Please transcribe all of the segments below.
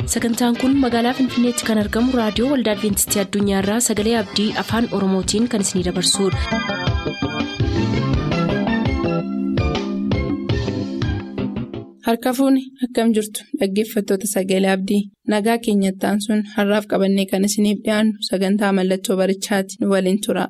Sagantaan kun magaalaa Finfinneetti kan argamu raadiyoo Waldaa Adwiintistii Addunyaarraa Sagalee Abdii Afaan Oromootiin kan isinidabarsudha. Harka fuuni akkam jirtu dhaggeeffattoota Sagalee Abdii nagaa keenyattaan sun har'aaf qabannee kan isiniif dhiyaannu sagantaa mallattoo barichaati nu waliin tura.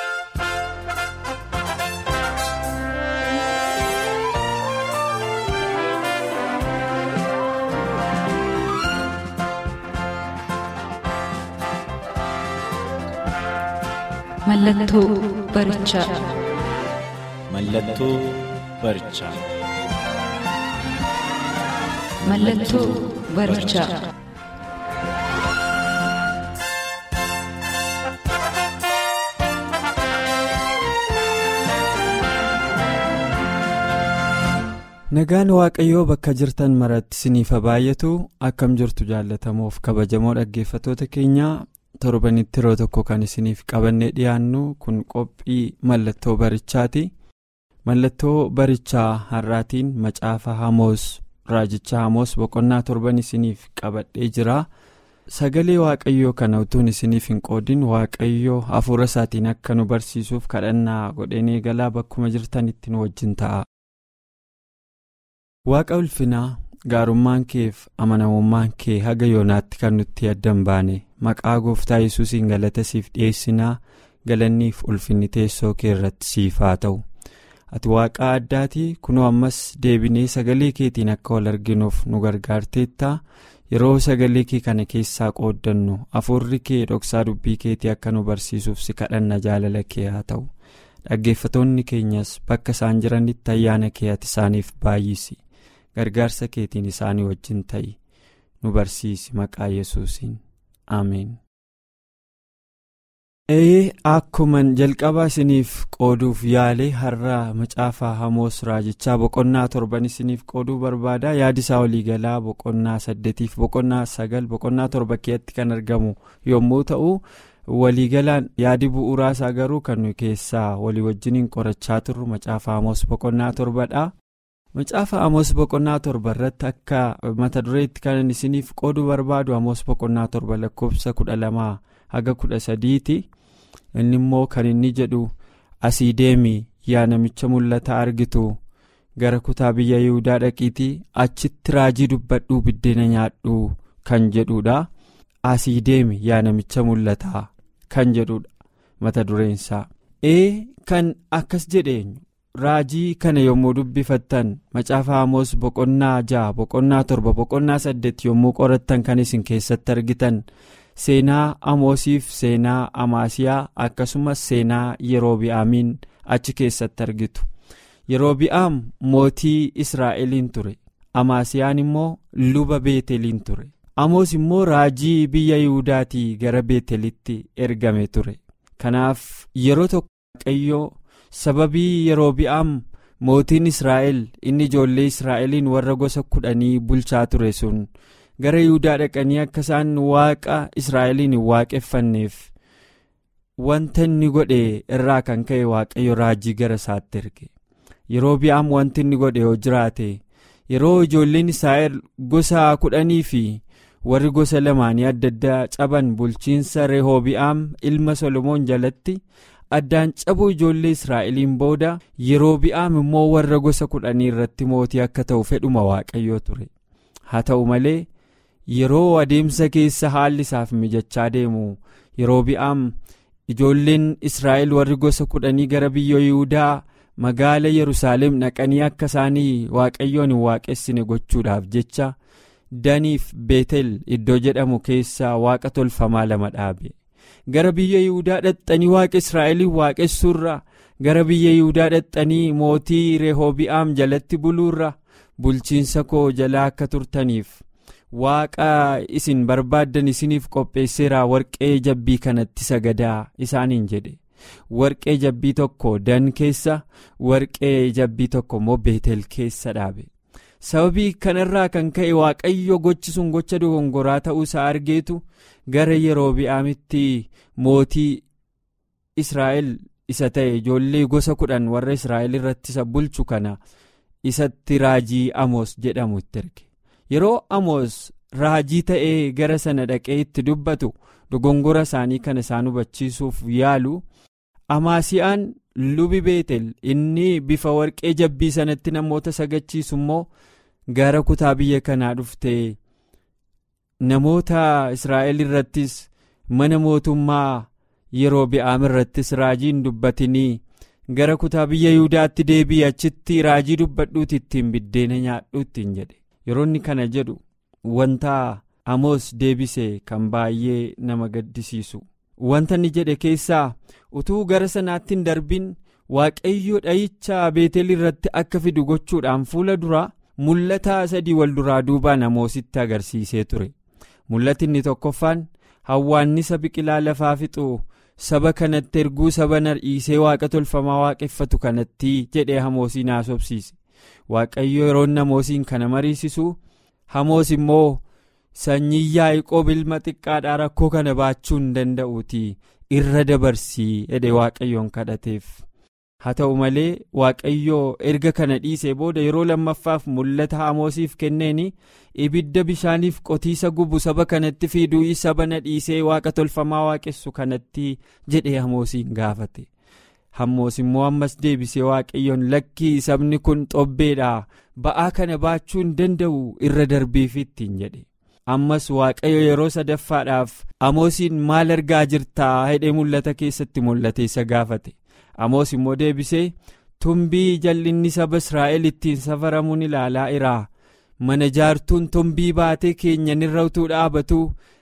Mallattoo barichaa. Mallattoo barichaa. Mallattoo barichaa. Nagaan Waaqayyoo bakka jirtan maratti isiniif baay'atu akkam jirtu jaallatamoof kabajamoo dhaggeeffattoota keenyaa. Torbanitti yeroo tokko kan isiniif qabannee dhiyaannu kun qophii mallattoo barichaati. Mallattoo barichaa har'aatiin macaafa Amoos raajicha Amoos boqonnaa 7 isiniif qabadhee jira. Sagalee Waaqayyoo kana utuun isiniif hin qoodin Waaqayyoo hafuura isaatiin akka nu barsiisuuf kadhannaa godheen eegalaa bakkuma jirtanitti nu wajjin ta'a. Waaqa ulfinaa gaarummaan keef amanamummaan kee haga yoonaatti kan nutti addan baane maqaa gooftaa Yesuusiin galata siif dhiyeessinaa. Galanniif ulfinni teessoo kee irratti siif haa ta'u. Ati waaqa addaati kunoo ammas deebinee sagalee keetiin akka wal arginuuf nu gargaarteetta. Yeroo sagalee kee kana keessaa qooddannu hafuurri kee dhoksaa dubbii keetii akka nu barsiisuuf si kadhanna jaalala kee haa ta'u. Dhaggeeffatoonni keenyas bakka isaan jiranitti ayyaana kee ati isaaniif baay'isi. Gargaarsa keetiin isaanii wajjin ta'i nu barsiisi maqaa Yesuusiin ameen. Akkuman jalqabaa isiniif qooduuf yaalee har'a macaafa Amoos raajichaa boqonnaa 7 isiniif qooduu barbaada. Yaadisaa waliigalaa boqonnaa 8 boqonnaa 9 boqonnaa 7 keessatti kan argamu yommuu ta'u waliigalaan yaadi bu'uuraa isaa garuu kan nu keessaa walii wajjiniin qorachaa turru macaafa Amoos boqonnaa 7dha. Macaafa Amoos boqonnaa 7 irratti akka mata dureetti kan isiniif qooduu barbaadu Amoos boqonnaa 7 lakkoofsa 12 haga 13ti. Inni immoo kan inni jedhu asii deemi yaa namicha mul'ata argitu gara kutaa biyya Yihudaa dhaqiitii achitti raajii dubbadhuu biddeena nyaadhu kan jedhudha. Asii deemi yaa namicha mul'ata kan jedhudha mata dureensaa. Kan akkas jedheenyu. Raajii kana yommuu dubbifattan macaafa Amoos boqonnaa 6 boqonnaa 7 boqonnaa 8 yommuu qorattan kan isin keessatti argitan seenaa Amoosiif seenaa Amaasiyaa akkasumas seenaa Yerobi'aamiin achi keessatti argitu. Yerobi'aam mootii Israa'eliin ture. Amaasiyaan immoo luba Beeteliin ture. Amoos immoo raajii biyya Yihuudaatii gara Beetelitti ergame ture. Kanaaf yeroo tokko Waaqayyoo sababii Yerobi'aam mootiin Israa'el inni ijoollee Israa'eliin warra gosa 10 bulchaa ture sun gara Yihudaa dhaqanii akka isaan waaqa Israa'eliin hin waaqeffanneef wanta inni godhe irraa kan ka'e Waaqayyo raajii gara isaatti erge. Yerobi'aam wanti inni godhe yoo jiraate yeroo ijoolleen Israa'el gosa 10 fi warri gosa 2 adda addaa caban bulchiinsa Rehoobi'aam ilma Solomoon jalatti addaan cabuu ijoollee Israa'eliin booda Yerobi'aam immoo warra gosa 10 irratti mootii akka ta'u fedhuma Waaqayyoo ture. Haa ta'u malee yeroo adeemsa keessa haalli isaaf mijachaa deemu Yerobi'aam ijoolleen Israa'el warri gosa 10 gara biyya Yihudaa magaala Yerusaalem dhaqanii akka isaanii Waaqayyoon hin waaqessine gochuudhaaf jecha Daniif Beetel iddoo jedhamu keessa waaqa tolfamaa 2 dhaabe. Gara biyya Yihudaa dhaqxanii waaqa Israa'eliin waaqessuurra gara biyya Yihudaa dhaqxanii mootii Rehoobi'aam jalatti buluurra bulchiinsa koo jalaa akka turtaniif waaqa isin barbaaddan isiniif qopheesseera warqee jabbii kanatti sagadaa isaaniin jedhe. Warqee jabbii tokko Dan keessa warqee jabbii tokko immoo Beetel keessa dhaabe. Sababii kanarraa kan ka'e Waaqayyo gochi sun gocha dogongoraa ta'uu isaa argeetu gara Yerobi'aamitti mootii Israa'el isa ta'e ijoollee gosa 10 warra Israa'el irratti isa bulchu kana isatti raajii Amoos jedhamu itti erge. Yeroo Amoos raajii ta'ee gara sana dhaqee itti dubbatu dogongora isaanii kana isaan hubachiisuuf yaalu. Amaasiyaan lubi Beetel inni bifa warqee jabbii sanatti namoota sagachiisu immoo gara kutaa biyya kanaa dhuftee namoota Israa'el irrattis mana mootummaa Yerobi'aam irrattis raajiin dubbatinii gara kutaa biyya Yihudaatti deebi'i achitti raajii dubbadhuuti ittiin biddeena nyaadhu ittiin jedhe. Yeroo inni kana jedhu wanta Amoos deebisee kan baay'ee nama gaddisiisu. Wanta inni jedhe keessaa utuu gara sanaatti hin darbin Waaqayyo dha'icha Beetel irratti akka fidu gochuudhaan fuula dura mul'ata 3 wal duraa duubaan Amoositti agarsiisee ture. Mul'ati inni tokkoffaan hawwaannisa biqilaa lafaa fixu saba kanatti erguu saba dhiisee waaqa tolfamaa waaqeffatu kanatti jedhee Amoosiin haasofsiise. Waaqayyo yeroo Amoosiin kana mariisisu Amoos immoo sanyii Yaaqoob ilma xiqqaadhaa rakkoo kana baachuu hin danda'uuti irra dabarsii jedhee Waaqayyoon kadhateef. Haa ta'u malee Waaqayyo erga kana dhiisee booda yeroo lammaffaaf mul'ata Amoosiif kenneeni ibidda bishaaniif qotiisa gubu saba kanatti fiduu saba dhiisee waaqa tolfamaa waaqessu kanatti jedhee Amoosiin gaafate. Amoos immoo ammas deebisee Waaqayyoon lakkii sabni kun xobbeedha ba'aa kana baachuu hin danda'u irra darbiif ittiin jedhe. Ammas Waaqayyo yeroo sadaffaadhaaf Amoosiin maal argaa jirtaa jedhee mul'ata keessatti mul'ate isa gaafate. Amoos immoo deebisee tumbii jal'inni saba Israa'el ittiin safaramuun ilaalaa jira. Mana jaartuun tumbii baatee keenyan irra utuu dhaabatu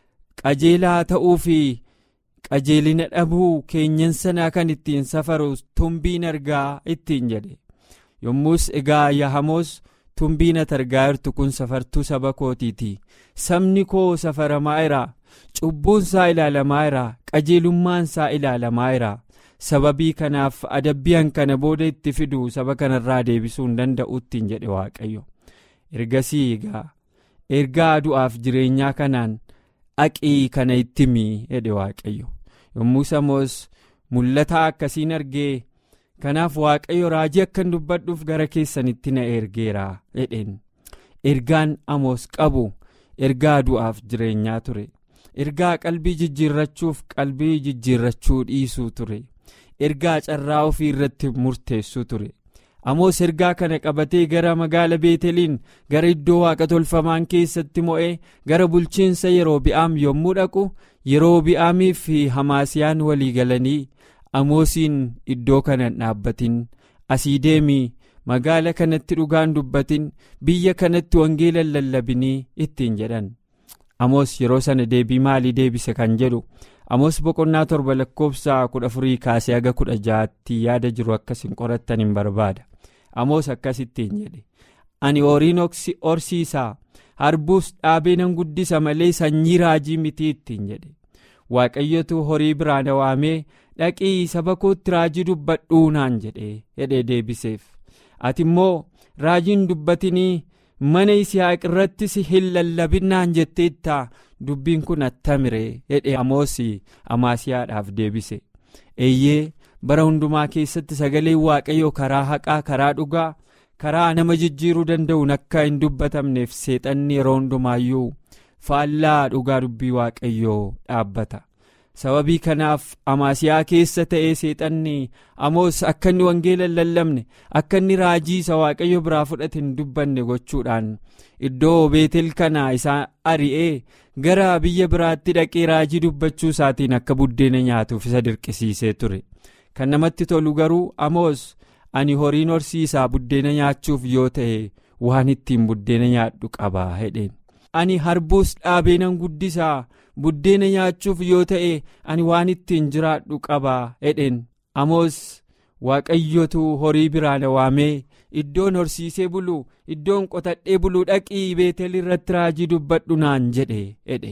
qajeelaa ta'uu fi qajeelina dhabuu keenyan sanaa kan ittiin safaru tumbiin argaa ittiin jedhe. Yommus egaa yaa Amoos tumbiin ati argaa jirtu kun safartuu saba kootiiti. Sabni koo safaramaa jira. Cubbuun isaa ilaalamaa jira. Qajeelummaan isaa ilaalamaa jira. Sababii kanaaf adabbiin kana booda itti fidu saba kanarraa deebisuu hin danda'u ittiin jedhe Waaqayyo. Ergasii egaa ergaa du'aaf jireenyaa kanaan dhaqii kana itti himi jedhe Waaqayyo. Yommuu Amoos mul'ata akkasiin argee kanaaf Waaqayyo raajii akkan dubbadhuuf gara keessanitti na ergeera jedheen. Ergaan Amoos qabu ergaa du'aaf jireenyaa ture. Ergaa qalbii jijjiirrachuuf qalbii jijjiirrachuu dhiisuu ture. Ergaa carraa ofii irratti murteessuu ture. Amoos ergaa kana qabatee gara magaala Beeteliin gara iddoo waaqa tolfamaan keessatti mo'ee gara bulchiinsa Yerobi'aam yommuu dhaqu Yerobi'aamii fi Amaasiyaan walii galanii Amoosiin iddoo kana dhaabbatin asii deemii magaala kanatti dhugaan dubbatin biyya kanatti wangeela lallabinii ittiin jedhan. Amoos yeroo sana deebii maalii deebise kan jedhu Amoos boqonnaa 7 lakkoofsa 14 kaasee haga 16tti yaada jiru akkasiin qorattan hin barbaada. Amoos akkasittiin jedhe ani horiin horsiisaa harbuus dhaabee nan guddisa malee sanyii raajii miti ittiin jedhe. Waaqayyotu horii biraa na waamee dhaqii saba kootti raajii dubbadhuu naan jedhee deebiseef. Ati immoo raajiin dubbatinii mana Yisihaaq irrattis hin lallabinnaan jetteetta dubbiin kun attamire jedhee Amoos Amaasiyaadhaaf deebise. Eeyyee bara hundumaa keessatti sagaleen Waaqayyoo karaa haqaa karaa dhugaa karaa nama jijjiiruu danda'uun akka hin dubbatamneef seexanni yeroo hundumaayyuu faallaa dhugaa dubbii Waaqayyoo dhaabbata. Sababii kanaaf Amaasiyaa keessa ta'ee seexanni Amoos akka inni wangeela lallabne akka inni raajii isa Waaqayyo biraa fudhate hin dubbanne gochuudhaan iddoo Beetel kana isaa ari'ee gara biyya biraatti dhaqee raajii dubbachuu isaatiin akka buddeena nyaatuuf isa dirqisiisee ture. Kan namatti tolu garuu Amoos ani horiin horsiisaa buddeena nyaachuuf yoo ta'e waan ittiin buddeena nyaadhu qabaa jedheen. Ani harbuus dhaabee nan guddisaa buddeena nyaachuuf yoo ta'e ani waan ittiin jiraadhu qabaa jedheen. Amoos Waaqayyotu horii biraa na waamee iddoon horsiisee bulu iddoon qotadhee bulu dhaqii Beetel irratti raajii dubbadhu naan jedheen.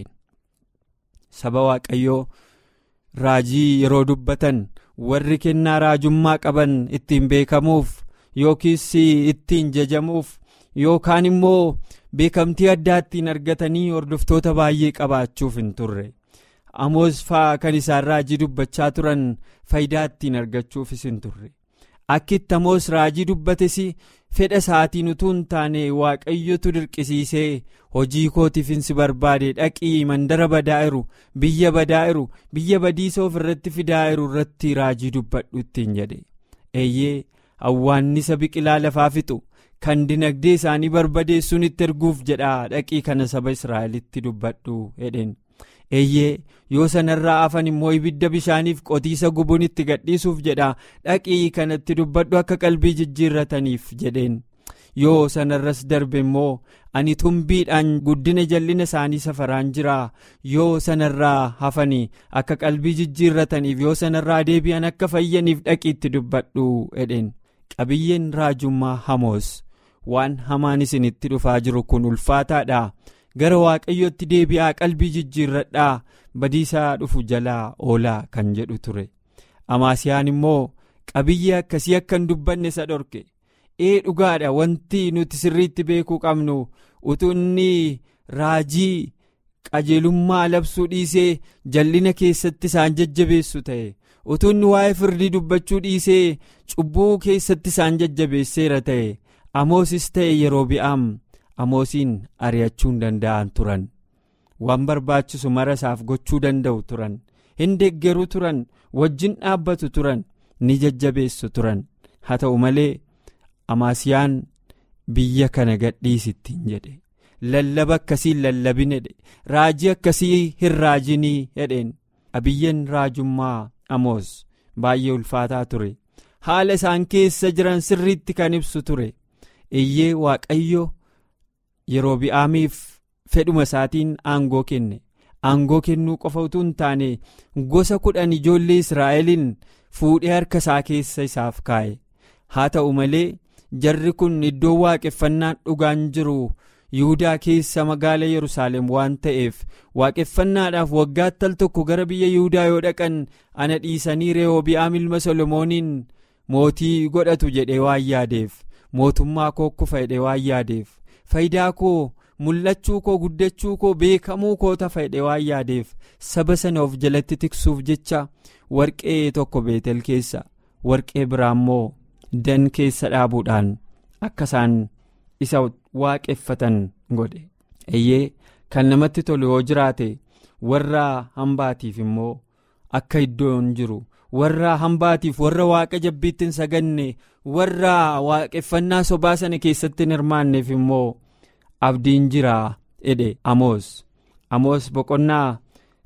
Saba Waaqayyoo raajii yeroo dubbatan warri kennaa raajummaa qaban ittiin beekamuuf yookiis ittiin jajamuuf yookaan immoo beekamtii addaa ittiin argatanii hordoftoota baay'ee qabaachuuf hin turre. Amoos fa'aa kan isaan raajii dubbachaa turan faayidaa ittiin argachuufis hin turre. Akkitti Amoos raajii dubbates fedha isaatiin utuu hin taane waaqayyotu dirqisiisee hojii kootiifin si barbaade dhaqii mandara badaa'iru biyya badaa'iru biyya badiisa of irratti fidaa'iru irratti raajii dubbadhu ittiin jedhe. Eeyyee awwaannisa biqilaa lafaa fixu kan dinagdee isaanii barbadeessuun itti erguuf jedhaa dhaqii kana saba Israa'elitti dubbadhu jedheen. Eeyyee yoo sanarraa hafan immoo ibidda bishaaniif qotiisa gubuun itti gadhiisuuf jedhaa dhaqii kanatti dubbadhu akka qalbii jijjiirrataniif jedheen. Yoo sanarras darbe immoo ani tumbiidhaan guddina jal'ina isaanii safaraan jiraa yoo sanarraa hafanii akka qalbii jijjiirrataniif yoo sanarraa deebi'an akka fayyaniif dhaqiitti dubbadhu jedheen. Qabiyyeen raajummaa Amoos waan hamaan isinitti dhufaa jiru kun ulfaataadha. Gara waaqayyootti deebi'aa qalbii jijjiirradhaa badiisaa dhufu jalaa oolaa kan jedhu ture. Amaasiyaan immoo qabiyyee akkasii akka hin dubbanne isa dhorke. Dhugaadha wanti nuti sirriitti beekuu qabnu utuu inni raajii qajeelummaa labsuu dhiisee jal'ina keessatti isaan jajjabeessu ta'e utuu inni waa'ee firdii dubbachuu dhiisee cubbuu keessatti isaan jajjabeesseera ta'e Amoosis ta'e Yerobi'aam Amoosiin ari'achuu hin danda'an turan. Waan barbaachisu mara isaaf gochuu danda'u turan. Hin deeggaru turan. Wajjin dhaabbatu turan. Ni jajjabeessu turan. Haa ta'u malee Amaasiyaan biyya kana gadhiisittiin jedhe. Lallaba akkasiin lallabin jedhe. Raajii akkasii hin raajinii jedheen. Qabiyyeen raajummaa Amoos baay'ee ulfaataa ture. Haala isaan keessa jiran sirriitti kan ibsu ture. Iyyee Waaqayyo Yerobi'aamiif fedhuma isaatiin aangoo kenne. Aangoo kennuu qofa utuu hin taane gosa 10 ijoollee Israa'eliin fuudhee harka isaa keessa isaaf kaa'e. Haa ta'u malee jarri kun iddoo waaqeffannaan dhugaan jiru Yihudaa keessa magaala Yerusaalem waan ta'eef waaqeffannaadhaaf waggaatti al tokko gara biyya Yihudaa yoo dhaqan ana dhiisanii Rehoobi'aam ilma Solomooniin mootii godhatu jedhee waan yaadeef mootummaa koo kufa jedhee waan yaadeef faayidaa koo mul'achuu koo guddachuu koo beekamuu koo tafa jedhee waan yaadeef saba sana of jalatti tiksuuf jecha warqee tokko Beetel keessa warqee biraa immoo Dan keessa dhaabuudhaan akka isaan isa waaqeffatan godhe. Eeyyee kan namatti tolu yoo jiraate warra hambaatiif immoo akka iddoon jiru warra hambaatiif warra waaqa jabbiitti hin saganne warra waaqeffannaa sobaa sana keessatti hin hirmaanneef immoo abdiin jira jedhe Amoos. Amoos boqonnaa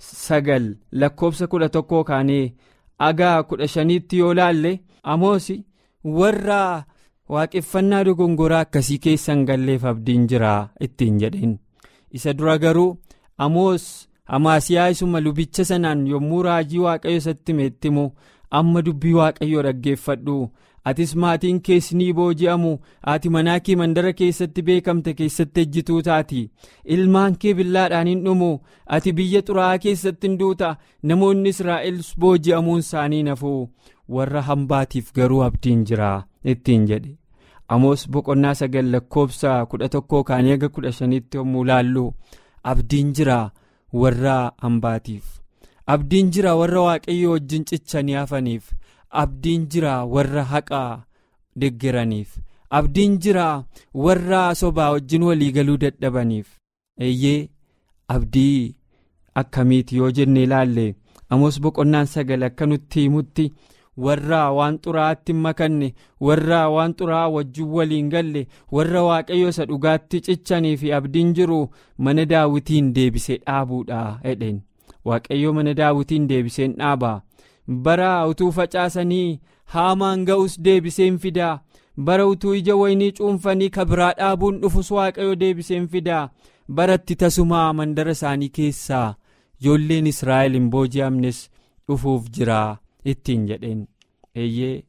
9 lakkoofsa 11 kaanee hanga 15tti yoo laalle Amoos warra waaqeffannaa dogongoraa akkasii keessa hin galleef abdiin jira ittiin jedheen. Isa dura garuu Amoos Amaasiyaa isuma lubicha sanaan yommuu raajii waaqayyo isatti meettimu amma dubbii waaqayyoo dhaggeeffadhu atis maatiin keessanii booji'amu ati manaa kee mandara keessatti beekamte keessatti ejjituu taati ilmaan kee billaadhaan hin dhumu ati biyya xuraa'aa keessatti hin duuta namoonni Israa'el booji'amuun isaanii nafu warra hambaatiif garuu abdiin jira ittiin jedhe. Amoos boqonnaa 9 lakkoofsa 11 kaanii hanga 15tti yommuu laallu abdiin jira warra hambaatiif abdiin jira warra waaqayyo wajjin cichanii hafaniif abdiin jira warra haqaa deeggaraniif abdiin jira warra sobaa wajjin walii galuu dadhabaniif. Eeyyee abdii akkamiiti yoo jenne ilaalle Amoos boqonnaan 9 akka nutti himutti warra waan xuraa'aatti hin makanne warra waan xuraa'aa wajjin waliin galle warra waaqayyo isa dhugaatti cichanii fi abdiin jiru mana Daawitiin deebisee dhaabuudha jedheen. Waaqayyo mana Daawitiin deebiseen dhaabaa bara utuu facaasanii haamaan ga'us deebiseen fidaa bara utuu ija waynii cuunfanii kabiraa dhaabuun dhufus waaqayyo deebiseen fidaa baratti tasumaa mandara isaanii keessaa ijoolleen Israa'el hin booji'amnes dhufuuf jira ittiin jedheen. Eeyyee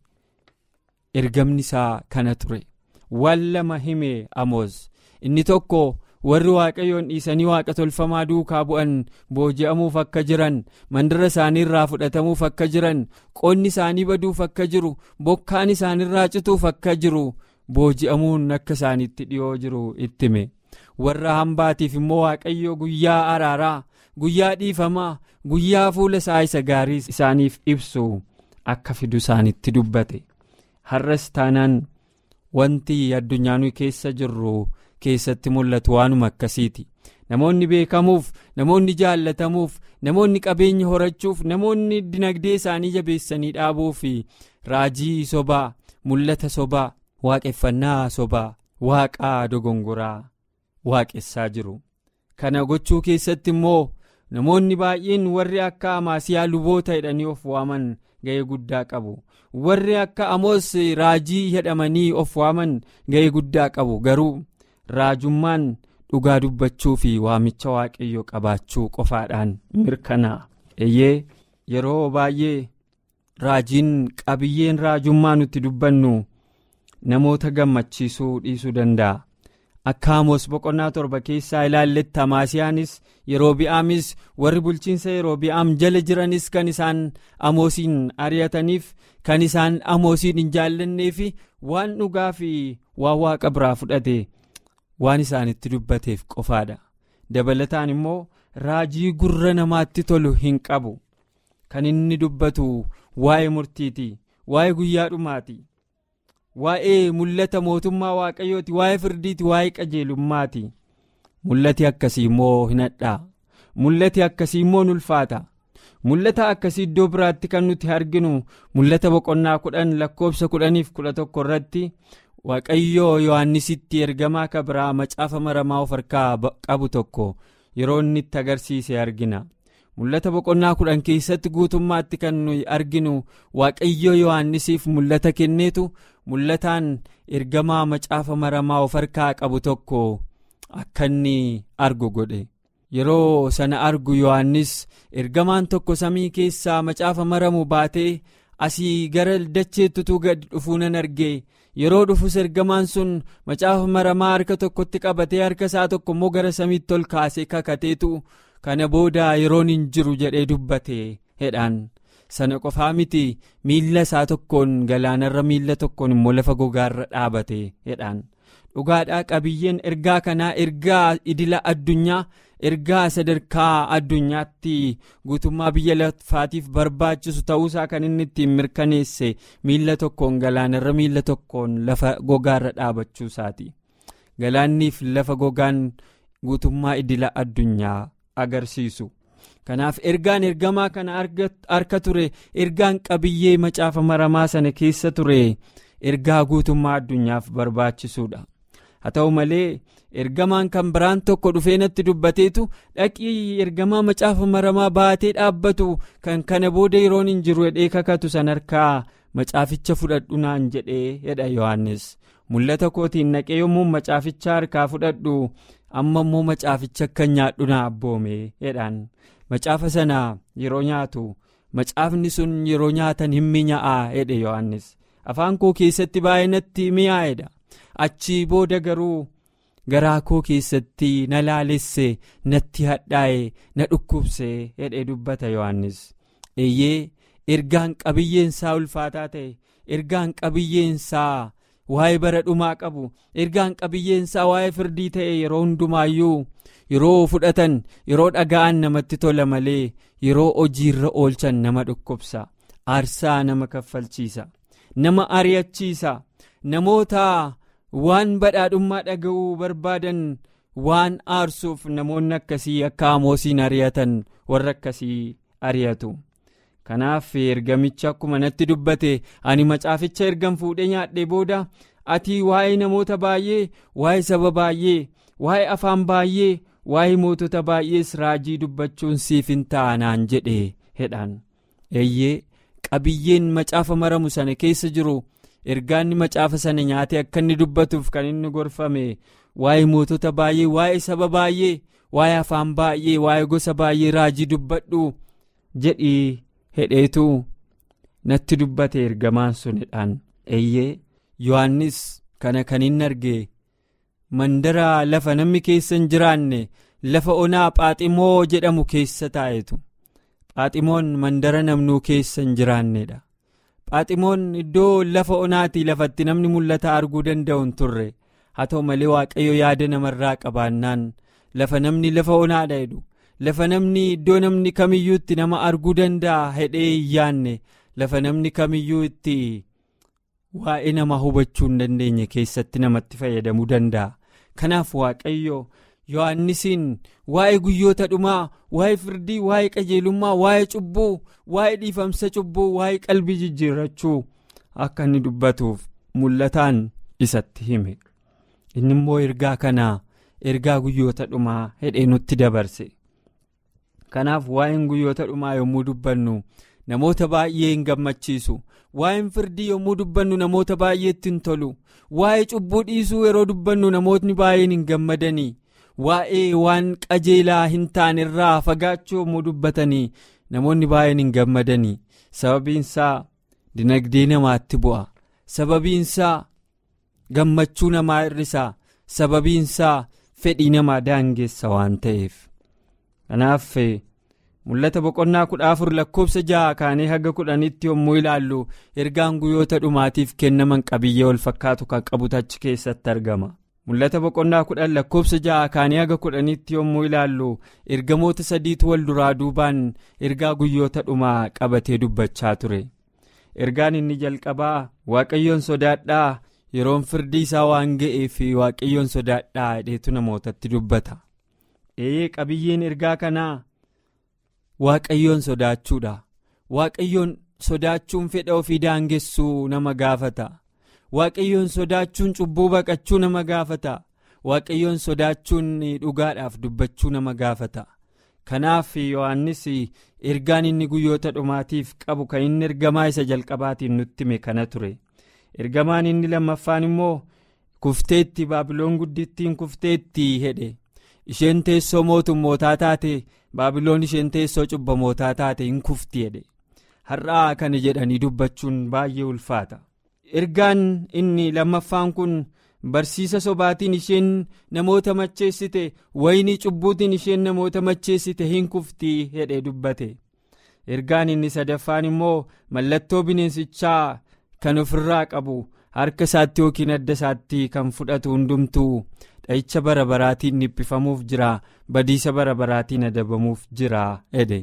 ergamni isaa kana ture. Waan lama hime Amoos. Inni tokko warri waaqayyoon dhiisanii waaqa tolfamaa duukaa bu'an booji'amuuf akka jiran mandara isaanii irraa fudhatamuuf akka jiran qoonni isaanii baduuf akka jiru bokkaan isaanirraa cituuf akka jiru booji'amuun akka isaanitti dhiyoo jiru itti hime. Warra hambaatiif immoo waaqayyo guyyaa araaraa guyyaa dhiifamaa guyyaa fuula isaa isa gaarii isaaniif ibsu akka fidu isaanitti dubbate. Har'as taanaan wanti addunyaa nuyi keessa jirru keessatti mul'atu waanuma akkasiiti. Namoonni beekamuuf, namoonni jaallatamuuf, namoonni qabeenya horachuuf, namoonni dinagdee isaanii jabeessanii dhaabuuf raajii sobaa, mul'ata sobaa, waaqeffannaa sobaa, waaqaa dogongoraa waaqessaa jiru. Kana gochuu keessatti immoo namoonni baay'een warri akka Amaasiyaa luboota jedhanii of waaman ga'ee guddaa qabu. Warri akka Amoos raajii jedhamanii of waaman ga'ee guddaa qabu. Garuu raajummaan dhugaa dubbachuu fi waamicha waaqayyoo qabaachuu qofaadhaan mirkanaa'a. Yeroo baay'ee raajiin qabiyyeen raajummaa nuti dubbannu namoota gammachiisuu dhiisuu danda'a. Akka Amoos boqonnaa 7 keessaa ilaalletti Amaasiyaanis Yerobi'aamis warri bulchiinsa Yerobi'aam jala jiranis kan isaan Amoosiin ari'ataniif, kan isaan Amoosiin hin jaallanneef waan dhugaa fi waan waaqa biraa fudhate waan isaanitti dubbateef qofaadha. Dabalataan immoo raajii gurra namaatti tolu hin qabu. Kan inni dubbatu waa'ee murtiiti, waa'ee guyyaa dhumaati, waa'ee mul'ata mootummaa waaqayyooti, waa'ee firdiiti, waa'ee qajeelummaati. Mul'ati akkasii immoo hin hadhaa. Mul'ati akkasii immoo ulfaata. Mul'ata akkasii iddoo biraatti kan nuti arginu mul'ata boqonnaa 10 lakkoofsa 10-11 irratti waaqayyoo Yohaannisitti ergamaa kan biraa macaafa maramaa of harkaa qabu tokko yeroo inni itti agarsiise argina. Mul'ata boqonnaa 10 keessatti guutummaatti kan nuyi arginu waaqayyoo Yohaannisiif mul'ata kenneetu mul'ataan ergamaa macaafa maramaa of harkaa qabu tokko akka inni argu godhe. Yeroo sana argu Yohaannis ergamaan tokko samii keessaa macaafa maramu baatee asii gara dacheettutu gad dhufuu nan arge. Yeroo dhufus ergamaan sun macaafa maramaa harka tokkotti qabatee harka isaa tokko immoo gara samiitti ol kaasee kakateetu kana booda yeroon hin jiru jedhee dubbate jedhaan. Sana qofaa miti, miilla isaa tokkoon galaanarra, miilla tokkoon immoo lafa gogaarra dhaabate jedhaan. Dhugaadhaa qabiyyeen ergaa kanaa ergaa idila addunyaa, ergaa sadarkaa addunyaatti guutummaa biyya lafaatiif barbaachisu ta'uusaa kan inni ittiin mirkaneesse miilla tokkoon galaanarra, miilla tokkoon lafa gogaarra dhaabachuu isaati. Galaanniif lafa gogaan guutummaa idila addunyaa agarsiisu. Kanaaf ergaan ergamaa kana harka ture, ergaan qabiyyee macaafa maramaa sana keessa ture ergaa guutummaa addunyaaf barbaachisuudha. Haa ta'u malee ergamaan kan biraan tokko dhufee natti dubbateetu dhaqii ergamaa macaafa maramaa baatee dhaabbatu kan kana booda yeroon hin jiru jedhee kakatu san harkaa macaaficha fudhadhu naan jedhee jedha Yohaannis. Mul'ata kootiin naqee yommuu macaaficha harkaa fudhadhu amma immoo macaaficha akka nyaadhu na abboome jedhaan. Macaafa sana yeroo nyaatu macaafni sun yeroo nyaatan hin mi'aa'aa jedhe Yohaannis. Afaan koo keessatti baay'ee natti mi'aa'edha. Achi booda garuu garaa koo keessatti na laalesse, natti hadhaa'e, na dhukkubse jedhee dubbata Yohaannis. Ergaan qabiyyeensaa ulfaataa ta'e, ergaan qabiyyeensaa waa'ee bara dhumaa qabu, ergaan qabiyyeensaa waa'ee firdii ta'e yeroo hundumaayyuu yeroo fudhatan, yeroo dhaga'an namatti tola malee yeroo hojiirra oolchan nama dhukkubsa, aarsaa nama kaffalchiisa, nama ari'achiisa. Namoota waan badhaadhummaa dhaga'uu barbaadan waan aarsuuf namoonni akkasii akka Amoosiin ari'atan warra akkasii ari'atu. Kanaaf ergamicha akkuma natti dubbate ani macaaficha ergan fuudhee nyaadhee booda ati waa'ee namoota baay'ee, waa'ee saba baay'ee, waa'ee afaan baay'ee, waa'ee mootota baay'ees raajii dubbachuun siif hin taanaan jedhee jedhaan. Qabiyyeen macaafa maramu sana keessa jiru ergaanni macaafa sana nyaatee akka inni dubbatuuf kan inni gorfame waa'ee mootota baay'ee, waa'ee saba baay'ee, waa'ee afaan baay'ee, waa'ee gosa baay'ee raajii dubbadhu jedhii hedheetu natti dubbate ergamaan sun jedhaan. Yohaannis kana kan inni arge mandara lafa namni keessa hin jiraanne lafa onaa Phaaximoo jedhamu keessa taa'etu. Phaaximoon mandara namnuu keessa hin jiraannedha. Phaaximoon iddoo lafa onaati, lafatti namni mul'ata arguu danda'u hin turre. Haa ta'u malee waaqayyo yaada namarraa qabaannaan lafa namni lafa onaadha jedhu, lafa namni iddoo namni kamiyyuu itti nama arguu danda'a hedhee hin yaanne, lafa namni kamiyyuu itti waa'ee nama hubachuu hin dandeenye keessatti namatti fayyadamuu danda'a. Kanaaf Waaqayyo Yohaannisiin waa'ee guyyoota dhumaa, waa'ee firdii, waa'ee qajeelummaa, waa'ee cubbuu, waa'ee dhiifamsa cubbuu, waa'ee qalbii jijjiirrachuu akka inni dubbatuuf mul'ataan isatti hime. Inni immoo ergaa kanaa ergaa guyyoota dhumaa hedhee nutti dabarse. Kanaaf waa'een guyyoota dhumaa yommuu dubbannu namoota baay'ee hin gammachiisu. Waa'een firdii yommuu dubbannu namoota baay'eetti hin tolu. Waa'ee cubbuu dhiisuu yeroo dubbannu namootni baay'een hin gammadanii. Waa'ee waan qajeelaa hin taane irraa fagaachuu yommuu dubbatanii namoonni baay'een hin gammadanii. Sababiinsaa dinagdee namaatti bu'a. Sababiinsaa gammachuu namaa hir'isa. Sababiinsaa fedhii namaa daangeessa waan ta'eef. Kanaaf mul'ata boqonnaa 14 lakkoofsa 6 kaanee haga 10tti yommuu ilaallu ergaan guyyoota dhumaatiif kennaman qabiyyee wal fakkaatu kan qabutu achi keessatti argama. Mul'ata boqonnaa 10 lakkoofsa 6 kaanee haga 10tti yommuu ilaallu ergamoota sadiitu wal duraa duubaan ergaa guyyoota dhumaa qabatee dubbachaa ture. Ergaan inni jalqabaa Waaqayyoon sodaadhaa, yeroon firdii isaa waan ga'eef Waaqayyoon sodaadhaa jedheetu namootatti dubbata. Qabiyyeen ergaa kanaa Waaqayyoon sodaachuudha. Waaqayyoon sodaachuun fedha ofii daangessuu nama gaafata. Waaqayyoon sodaachuun cubbuu baqachuu nama gaafata. Waaqayyoon sodaachuun dhugaadhaaf dubbachuu nama gaafata. Kanaaf Yohaannis ergaan inni guyyoota dhumaatiif qabu kan inni ergamaa isa jalqabaatiin nutti hime kana ture. Ergamaan inni lammaffaan immoo kufteetti, Baabiloon guddittiin kufteetti jedhe. Isheen teessoo mootummootaa taate, Baabiloon isheen teessoo cubbamootaa taate hin kufti jedhe. Har'aa kana jedhanii dubbachuun baay'ee ulfaata. Ergaan inni lammaffaan kun barsiisa sobaatiin isheen namoota macheessite, waynii cubbuutiin isheen namoota macheessite hin kufti jedhee dubbate. Ergaan inni sadaffaan immoo mallattoo bineensichaa kan ofirraa qabu harka isaatti yookiin adda isaatti kan fudhatu hundumtuu dha'icha bara baraatiin dhiphifamuuf jira, badiisa bara baraatiin adabamuuf jira jedhe.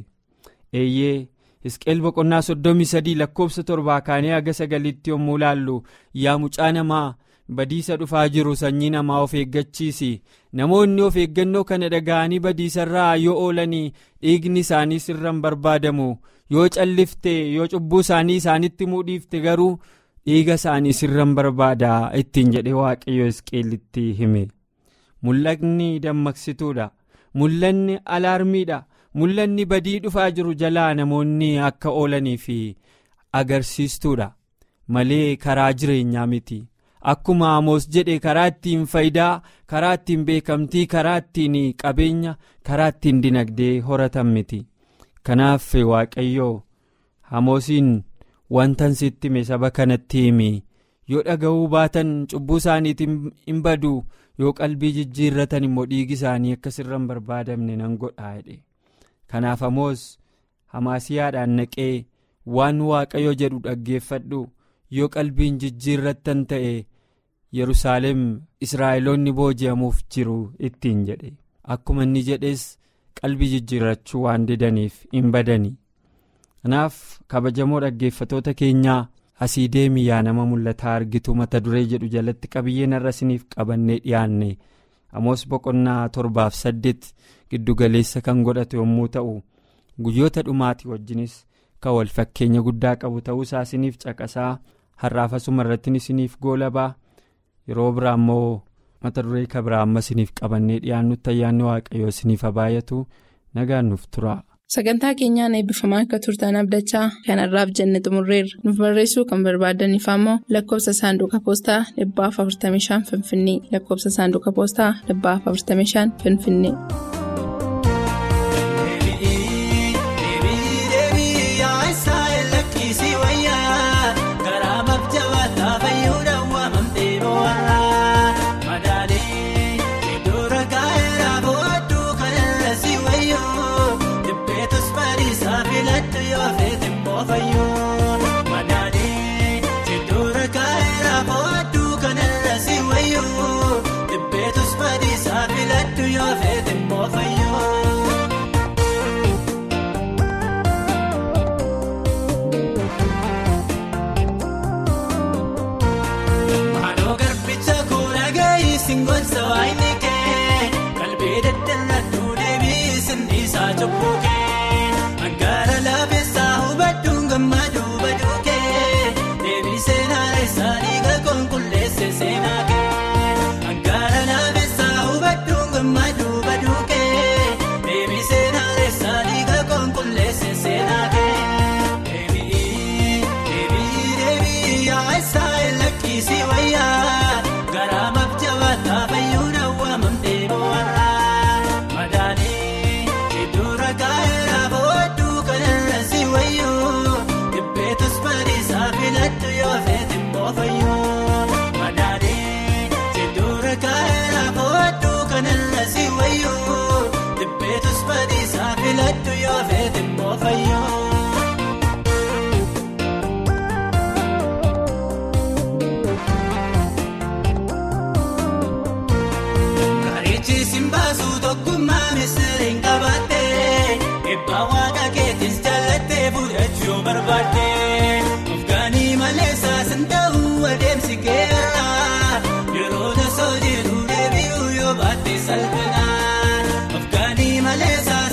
Hisqeel boqonnaa 33 lakkoofsa 7 kaanee haga 9tti yommuu ilaallu yaa mucaa namaa, badiisa dhufaa jiru sanyii namaa of eeggachiisi. Namoonni of eeggannoo kana dhaga'anii badiisarraa yoo oolanii dhiigni isaanii sirran barbaadamu. Yoo callifte, yoo cubbuu isaanii isaanitti muudhiifte garuu dhiiga isaanii sirran barbaada ittiin jedhee Waaqayyo Hisqeelitti hime. Mul'anni dammaqsituudha. Mul'anni alaarmiidha. Mul'anni badii dhufaa jiru jalaa namoonni akka oolanii fi agarsiistuudha malee karaa jireenyaa miti. Akkuma Amoos jedhe karaa ittiin faayidaa, karaa ittiin beekamtii, karaa ittiin qabeenya, karaa ittiin dinagdee horatan miti. Kanaaf Waaqayyo Amoosiin wantan sitti hime saba kanatti himi. Yoo dhaga'uu baatan cubbuu isaaniitiin hin badu, yoo qalbii jijjiirratan immoo dhiigi isaanii akka sirran barbaadamne nan godhaa jedhe. Kanaaf Amoos Amaasiyaadhaan naqee waan Waaqayyo jedhu dhaggeeffadhu, yoo qalbiin jijjiirrattan ta'e Yerusaalem Israa'eloonni booji'amuuf jiru ittiin jedhe. Akkuma inni jedhes qalbii jijjiirrachuu waan didaniif hin badani. Kanaaf kabajamoo dhaggeeffatoota keenyaa asii deemi yaa nama mul'ataa argitu mata duree jedhu jalatti qabiyyeen har'a isiniif qabannee dhiyaanne. Amoos boqonnaa 7-8 giddugaleessa kan godhate yommuu ta'u guyyoota dhumaatii wajjinis kan wal fakkeenya guddaa qabu ta'uu isaa isiniif caqasaa har'aaf asuma irratti isiniif goolabaa. Yeroo biraa immoo mata duree kan biraa amma isiniif qabannee dhiyaannutti ayyaanni Waaqayyoo isiniif haa baay'atu. Nagaan nuuf tura. Sagantaa keenyaan eebbifamaa akka turtan abdachaa kanarraaf jenne xumurreerra. Nuuf barreessuu kan barbaadaniif ammoo lakkoofsa saanduqa poostaa 45 Finfinnee, lakkoofsa saanduqa poostaa 45 Finfinnee. Yoo feete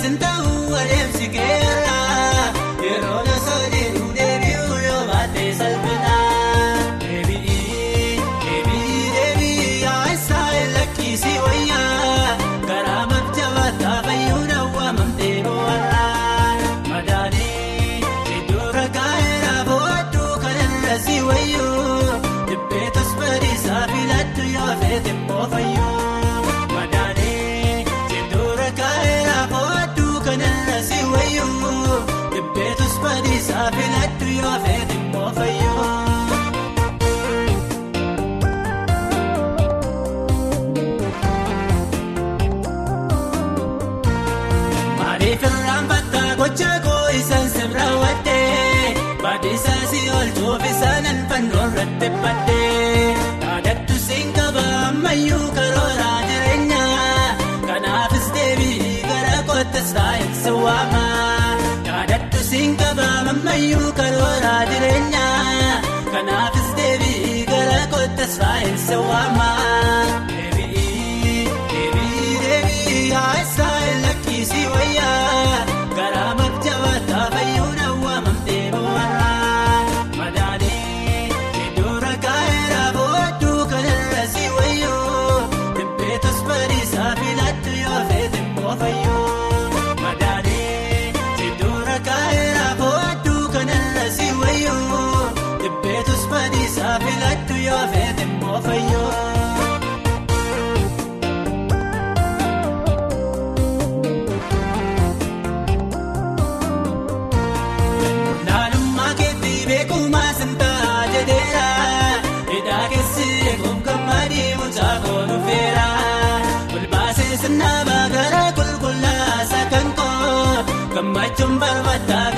ta'uu adeemsi keera yeroo na soodee deebi'uu yoo baatee salphina. Deebii yaa'isaa lakkisi wayyaa karaa mabjabaataa fayyuudha waamamtee bo'aarraa madaanii iddoo rakkaa'eera booduu kanarra si wayyuu dhibbeetus badiisaa filadhu yoo feete immoo fayyuu. Filadhu yoo feete immoo fayyoo. Maaliif irraanfattaa gocha koo isaan sirraawwattee baadhiisaa si oolchuuf isaanan fannoo irratti baddee yaadadhu siin qaba ammayyuu karooraa jireenyaa kanaafis deebii gara koottes taa'insi waama. Siin qabama ammayyuu karooraa jireenyaa kanaafis deebii gara koottes taa'insi waama. Deebii yaa'isaa lakkisi wayyaa karaa mabjabaataa fayyuudha waamamtee bo'aarraa madaanii iddoo rakkaa'eera booduu kanarra si wayyuu dhibbeetus badiisaa filadhu yoo feete immoo fayyuu. Filadhu yoo feete immoo fayyoo. Naannummaa keetti beekumaa sintaa jedheera hidhaa keessi eeguun gammadii mucaa koonu feera olbaasee sinnaabaa gara qulqullaasa kan koo gammachuun barbaaddaa.